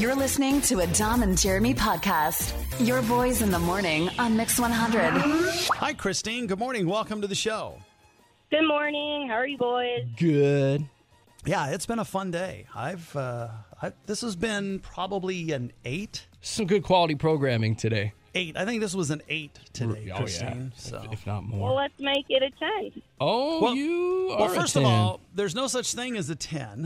You're listening to a Dom and Jeremy podcast. Your boys in the morning on Mix 100. Hi, Christine. Good morning. Welcome to the show. Good morning. How are you boys? Good. Yeah, it's been a fun day. This has been probably an 8. Some good quality programming today. 8. I think this was an 8 today, Oh, Christine. yeah. So. If not more. Well, let's make it a 10. Oh, you are Well, first a 10. of all, there's no such thing as a 10.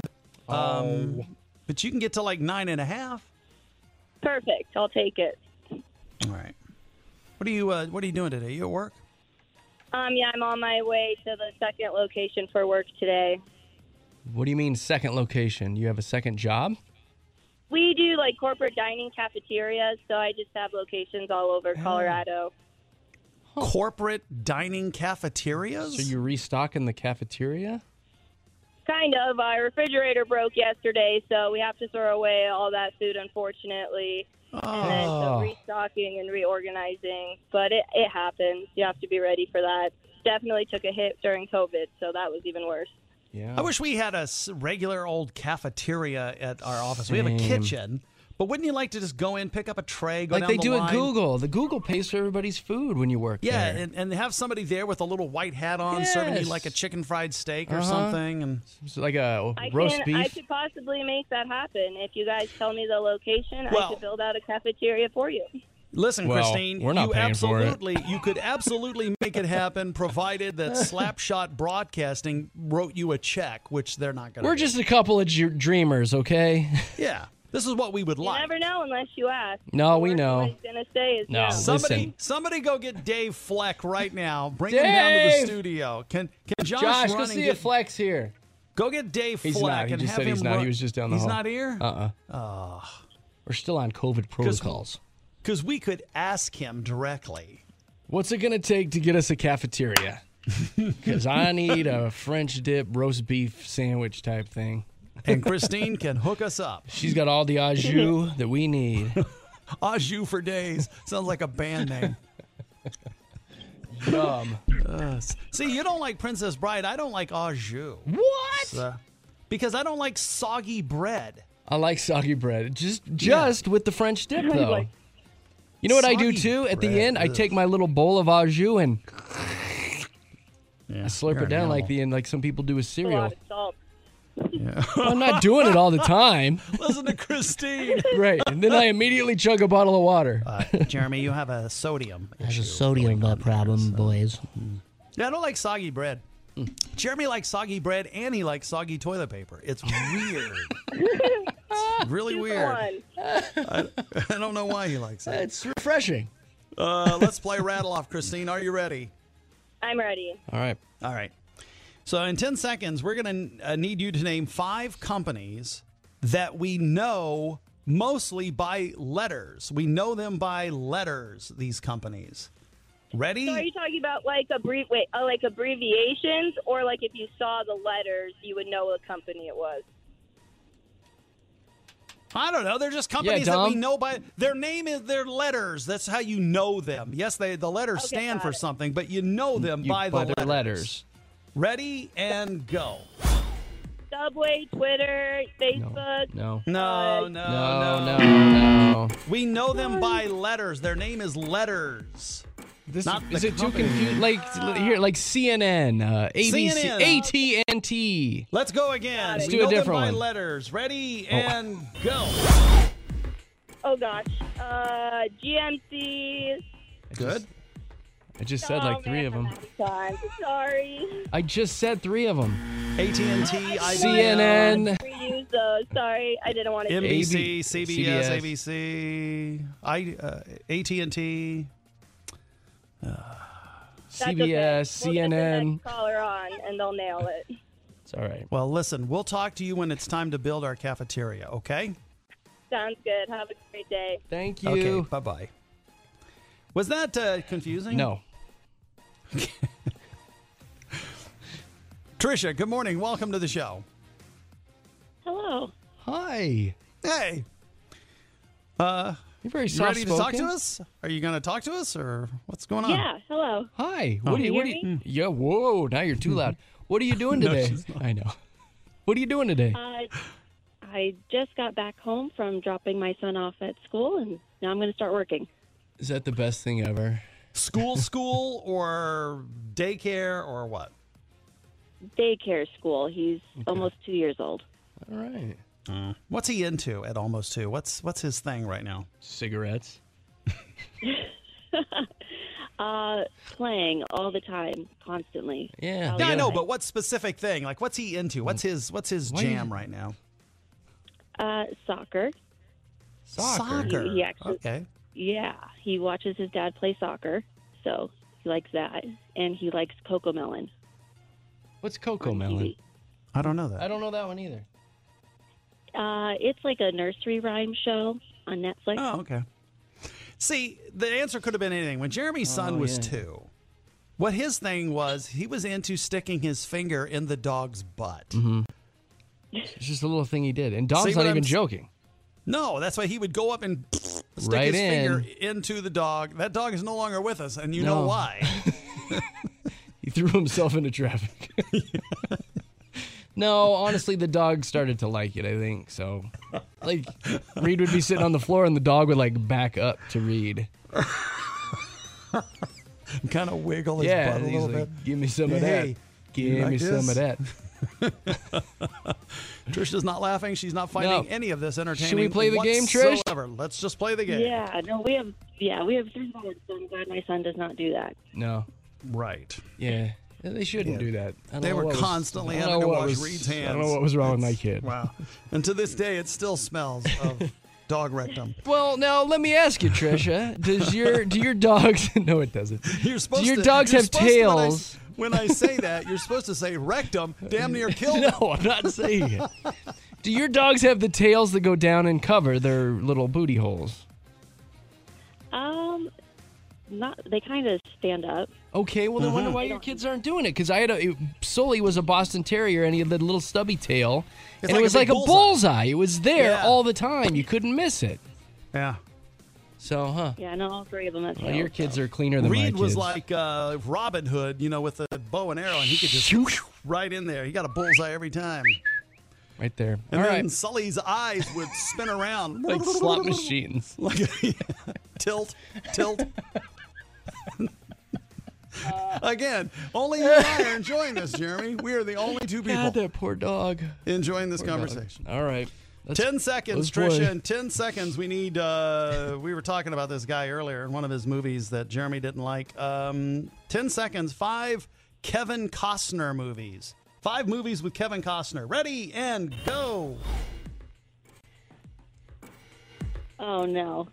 But you can get to like 9.5. Perfect. I'll take it. All right. What are you doing today? You at work? Yeah, I'm on my way to the second location for work today. What do you mean second location? You have a second job? We do like corporate dining cafeterias, so I just have locations all over Colorado. Corporate dining cafeterias? So you're restocking the cafeteria? Kind of. Our refrigerator broke yesterday, so we have to throw away all that food, unfortunately. And then some restocking and reorganizing. But it happens. You have to be ready for that. Definitely took a hit during COVID, so that was even worse. Yeah. I wish we had a regular old cafeteria at our office. We have a kitchen, but wouldn't you like to just go in, pick up a tray, go like down they the do line? at Google. The Google pays for everybody's food when you work Yeah, there. and have somebody there with a little white hat on serving you Yes. like a chicken fried steak or Uh-huh. something. And It's like a roast I beef. could possibly make that happen. If you guys tell me the location, Well- I could build out a cafeteria for you. listen, Well, Christine, we're not you paying for it. you could absolutely make it happen, provided that Slapshot Broadcasting wrote you a check, which they're not going to. We're just a couple of dreamers, okay? yeah. This is what we would You like. never know unless you ask. No, we know. What he's going to say is No. no. Somebody go get Dave Fleck right now. Bring him down to the Dave! studio. Can Josh Josh, run go and see get, if Flex here. go get Dave He's Fleck not. He and just have said him he's not. run- He was just down the hall. He's not here? We're still on COVID protocols. Because we could ask him directly. What's it going to take to get us a cafeteria? Because I need a French dip roast beef sandwich type thing. And Christine can hook us up. She's got all the au jus that we need. Au jus for days. Sounds like a band name. Yum. See, you don't like Princess Bride. I don't like au jus. What? Because I don't like soggy bread. I like soggy bread. Just with the French dip, though. Like- You know what I do, Soggy too? At the bread, end, I ugh. take my little bowl of au jus and Yeah, I slurp it down like some people do with A cereal. lot of salt. I'm not doing it all the time. Listen to Christine. Right. And then I immediately chug a bottle of water. Jeremy, you have a sodium issue. Sodium problem, boys. Yeah, I don't like soggy bread. Jeremy likes soggy bread and he likes soggy toilet paper. It's weird. It's really weird. One. I don't know why he likes it. It's refreshing. Let's play Rattle Off, Christine. Are you ready? I'm ready. All right. All right. So in 10 seconds, we're going to need you to name 5 companies that we know mostly by letters. We know them by letters, these companies. Ready? So are you talking about like abbreviations, or like if you saw the letters, you would know what company it was? I don't know. They're just companies Yeah, that we Dom. know by their name is their letters. That's how you know them. Yes, the letters Okay, stand got for it. something, but you know them by the their letters. Ready and go. Subway, Twitter, Facebook. No. No. No. We know them by letters. Their name is letters. This Not is the it too company. confused? Like here, like CNN, ABC, CNN. AT&T. Let's go again. Let's We do a know them different by one. letters. Ready and go. Oh gosh. GMC. Good. I just said like 3 of them. I'm sorry. I just said 3 of them. AT&T, IBM, CNN. Reuse those. Sorry, I didn't want to. NBC, CBS, CBS. ABC, AT&T. CBS, CNN. Caller on, and they'll nail it. It's all right. Well, listen, we'll talk to you when it's time to build our cafeteria, okay? Sounds good. Have a great day. Thank you. Okay, bye-bye. Was that confusing? No. Tricia, good morning. Welcome to the show. Hello. Hi. Hey. You're very You ready to talk soft-spoken. to us? Are you going to talk to us, or what's going on? Yeah. Hello. Hi. Oh. What are you? Can you hear Yeah. Whoa. Now you're too loud. What are you doing No, today? she's not. I know. What are you doing today? I I just got back home from dropping my son off at school, and now I'm going to start working. Is that the best thing ever? School or daycare or what? Daycare school. He's almost 2 years old. All right. What's he into at almost 2? What's his thing right now? Cigarettes. Playing all the time, constantly. Yeah. Yeah, I know, but what specific thing? Like, what's he into? What's his jam right now? Soccer. Soccer. He actually, okay. Yeah, he watches his dad play soccer, so he likes that, and he likes Cocomelon. What's Cocomelon? I don't know that. I don't know that one either. It's like a nursery rhyme show on Netflix. Oh, okay. See, the answer could have been anything. When Jeremy's son was 2, what his thing was, he was into sticking his finger in the dog's butt. Mm-hmm. It's just a little thing he did. And Dom's See not what even I'm- joking. No, that's why he would go up and stick Right his in. finger into the dog. That dog is no longer with us, and you know No. why. He threw himself into traffic. No, honestly, the dog started to like it, I think. So, like, Reed would be sitting on the floor and the dog would, like, back up to Reed. Kind of wiggle his Yeah, butt a and he's little like, bit. give me some of Hey, that. Give like me some this? of that. Trisha's not laughing. She's not finding No. any of this entertaining. Should we play the game, Trish? whatsoever. Let's just play the game. Yeah, no, we have 3 boards, so I'm glad my son does not do that. No. Right. Yeah. They shouldn't do that. I don't They know were what was- constantly I don't having know to what wash was- Reed's hands. I don't know what was wrong with my kid. Wow. And to this day, it still smells of dog rectum. Well, now let me ask you, Trisha. Do your dogs? No, it doesn't. You're supposed Do your to, dogs you're have supposed to- tails? when I say that, you're supposed to say rectum. Damn near killed him. No, I'm not saying it. Do your dogs have the tails that go down and cover their little booty holes? Not. They kind of stand up. Okay, well then wonder why your kids aren't doing it. Because Sully was a Boston Terrier and he had the little stubby tail, It's and like it a was big like a bullseye. It was there Yeah. all the time. You couldn't miss it. Yeah. So, Yeah, no, all 3 of them. That's well, your kids are cleaner than my Reed kids. was like Robin Hood, with a bow and arrow, and he could just right in there. He got a bullseye every time. right there. And all then right, Sully's eyes would spin around. like slot machines. Like tilt. Again, only you and I are enjoying this, Jeremy. We are the only 2 people God, that poor dog. enjoying this conversation. All right. 10 seconds, let's play. Trisha. In 10 seconds, we need. We were talking about this guy earlier in one of his movies that Jeremy didn't like. 10 seconds, 5 Kevin Costner movies. 5 movies with Kevin Costner. Ready and go. Oh no.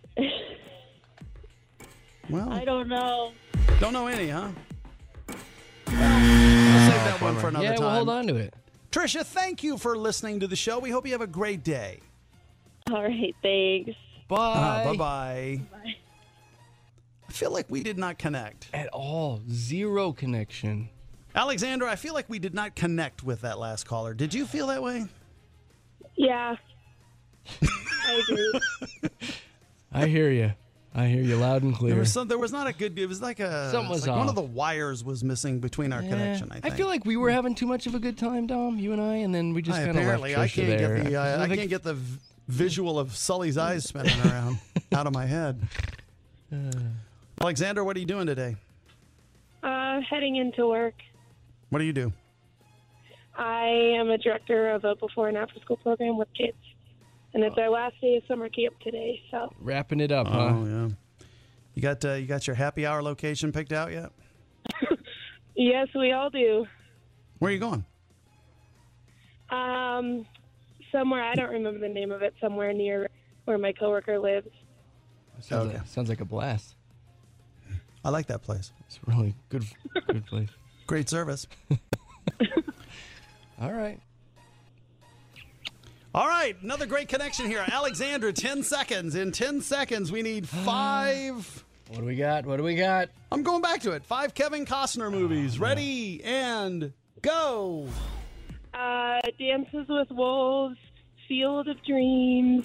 Well, I don't know. don't know any, huh? We'll save that one for another Yeah, time. we'll hold on to it. Trisha, thank you for listening to the show. We hope you have a great day. All right, thanks. Bye. Bye-bye. Bye. I feel like we did not connect. At all. Zero connection. Alexandra, I feel like we did not connect with that last caller. Did you feel that way? Yeah. I agree. I hear you. I hear you loud and clear. There was not a good. It was like Something was one off. of the wires was missing between our connection. I I think. feel like we were having too much of a good time, Dom, you and I, and then we just kind of left apparently I Trisha can't there. get the I think- can't get the visual of Sully's eyes spinning around out of my head. Alexander, what are you doing today? Heading into work. What do you do? I am a director of a before and after school program with kids. And it's our last day of summer camp today, so. Wrapping it up, huh? Oh yeah. You got your happy hour location picked out yet? Yes, we all do. Where are you going? Somewhere, I don't remember the name of it, somewhere near where my coworker lives. Sounds like a blast. I like that place. It's really good place. Great service. All right. All right, another great connection here. Alexandra, 10 seconds. In 10 seconds, we need 5. What do we got? What do we got? I'm going back to it. 5 Kevin Costner movies. Ready and go. Dances with Wolves, Field of Dreams.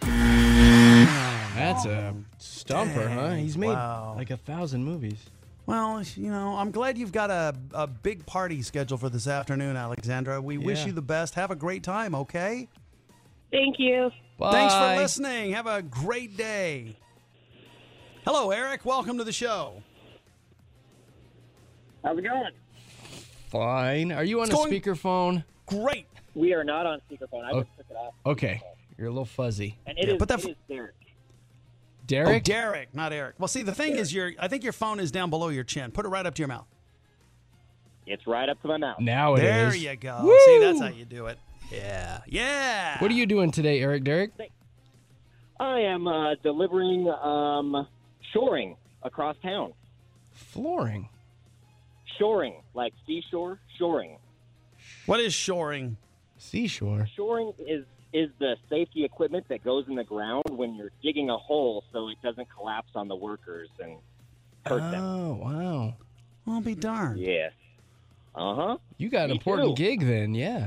That's a stumper, huh? He's made Wow. like 1,000 movies. Well, I'm glad you've got a big party scheduled for this afternoon, Alexandra. We wish you the best. Have a great time, okay? Thank you. Bye. Thanks for listening. Have a great day. Hello, Eric. Welcome to the show. How's it going? Fine. Are you on It's a going- speakerphone? Great. We are not on speakerphone. I just took it off. Okay. You're a little fuzzy. And Yeah, it put that is Derek. Derek? Oh, Derek, not Eric. Well, see, the thing is, I think your phone is down below your chin. Put it right up to your mouth. It's right up to my mouth. Now it is. There you go. Woo! See, that's how you do it. Yeah. Yeah. What are you doing today, Derek? I am delivering shoring across town. Flooring. Shoring, like seashore, shoring. What is shoring? Seashore. Shoring is the safety equipment that goes in the ground when you're digging a hole so it doesn't collapse on the workers and hurt them. Oh, wow. I'll be darned. Yes. Uh-huh. You got an Me important too. gig then, yeah.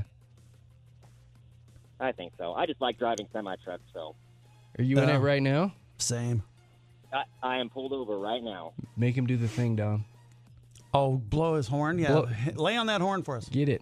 I think so. I just like driving semi-trucks, so Are you in it right now? Same. I am pulled over right now. Make him do the thing, Dom. Oh, blow his horn? Yeah. Blow- Lay on that horn for us. Get it.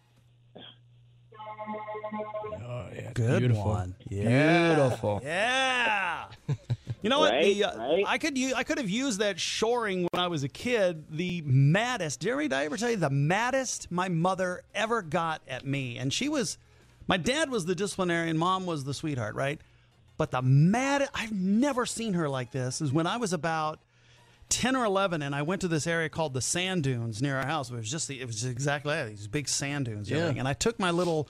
Oh, yeah. it's Good beautiful. one. Yeah. Beautiful. Yeah. You know what? Right, The, right. I could have used that shoring when I was a kid. The maddest. Did I ever tell you the maddest my mother ever got at me? And my dad was the disciplinarian, mom was the sweetheart, right? But the maddest, I've never seen her like this, is when I was about 10 or 11 and I went to this area called the sand dunes near our house. It was just exactly that, these big sand dunes. and Yeah. everything. And I took my little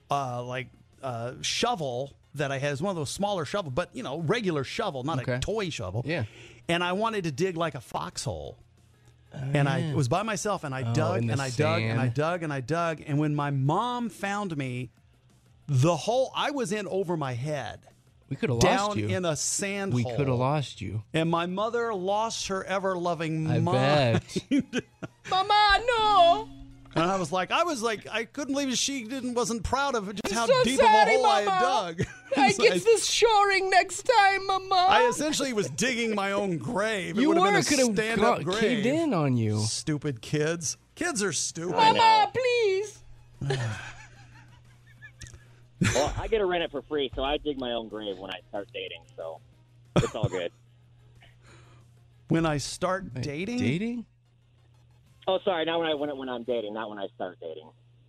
shovel that I had. It's one of those smaller shovels, but regular shovel, not Okay. a toy shovel. Yeah. And I wanted to dig like a foxhole. And I was by myself, and I dug, in the and I dug, and I sand. dug, and I dug. And when my mom found me, I was in over my head, We could have down lost you. in a sand We hole. could have lost you. And my mother lost her ever-loving I mind. bet. Mama, no. And I was like, I couldn't believe she wasn't proud of just how so deep sorry, of a hole I had Mama. dug. I So get this shoring next time, Mama. I essentially was digging my own grave. It you would have been a could have stand-up grave. caved in on you. Stupid kids. Kids are stupid. Mama, please. Well, I get to rent it for free, so I dig my own grave when I start dating, so it's all good. When I start dating? Dating? Oh, sorry, not when I'm dating, not when I start dating.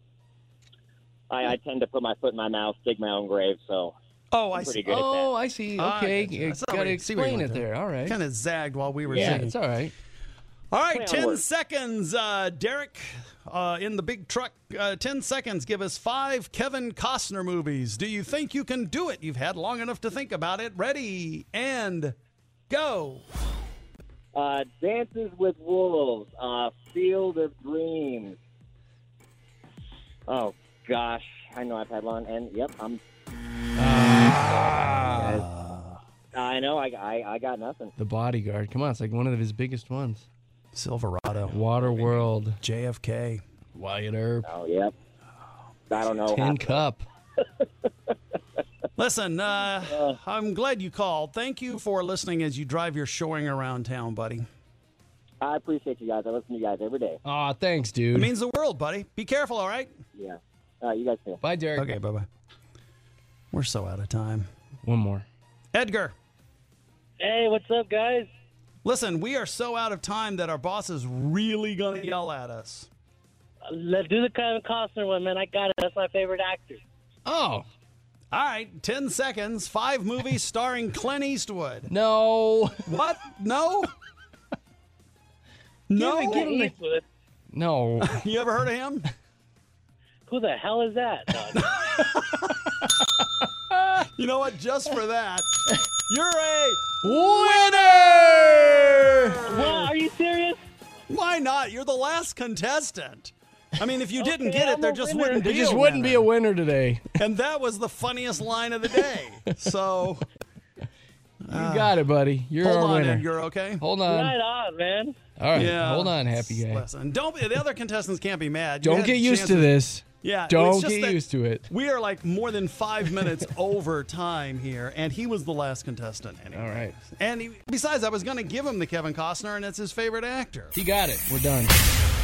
I tend to put my foot in my mouth, dig my own grave, so Oh, I'm I pretty see. good at that. Oh, I see. Okay. I You saw got where to you- see where you explain went it there. All right. Kind of zagged while we were Yeah, singing. it's all right. All right, Play on 10 words. seconds. Derek, in the big truck. 10 seconds. Give us 5 Kevin Costner movies. Do you think you can do it? You've had long enough to think about it. Ready and go. Dances with Wolves, Field of Dreams. Oh, gosh. I know I've had long, and yep, I'm... I know, I got nothing. The Bodyguard. Come on, it's like one of his biggest ones. Silverado. Waterworld. JFK. Wyatt Earp. Oh, yep. I don't know. Tin Cup. Listen, I'm glad you called. Thank you for listening as you drive your shoring around town, buddy. I appreciate you guys. I listen to you guys every day. Aw, thanks, dude. It means the world, buddy. Be careful, all right? Yeah. You guys too. Bye, Derek. Okay, bye-bye. We're so out of time. One more. Edgar. Hey, what's up, guys? Listen, we are so out of time that our boss is really going to yell at us. Let's do the Kevin Costner one, man. I got it. That's my favorite actor. Oh. All right, 10 seconds. 5 movies starring Clint Eastwood. No. What? No? No? Give him the- Eastwood. No. You ever heard of him? Who the hell is that, dog? You know what? Just for that, you're a winner! What? Are you serious? Why not? You're the last contestant. I mean, if you didn't Okay, get it, I'm there a just winner. wouldn't be There just a wouldn't be winner. a winner today. And that was the funniest line of the day. So, You got it, buddy. You're hold our on, winner. Edgar, okay? Hold on. Right on, man. All right. Yeah. Hold on, happy guy. Listen, the other contestants can't be mad. You Don't had get used to chances- this. Yeah, Don't it's just get that used to it. We are like more than 5 minutes over time here, and he was the last contestant anyway. All right. And besides, I was going to give him the Kevin Costner, and it's his favorite actor. He got it. We're done.